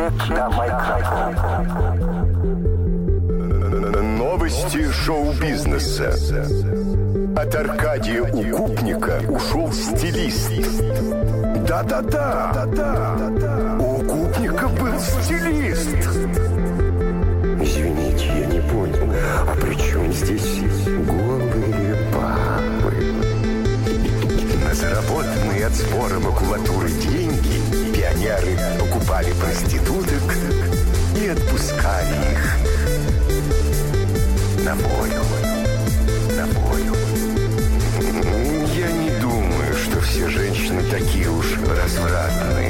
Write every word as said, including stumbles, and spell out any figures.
Новости шоу-бизнеса. От Аркадия Укупника ушел стилист. Да-да-да. У Укупника был стилист. Извините, я не понял, а при чем здесь голые бабы? На заработанные от сбора макулатуры деньги пионеры покупали проституток и отпускали их на волю. На волю. Я не думаю, что все женщины такие уж развратные.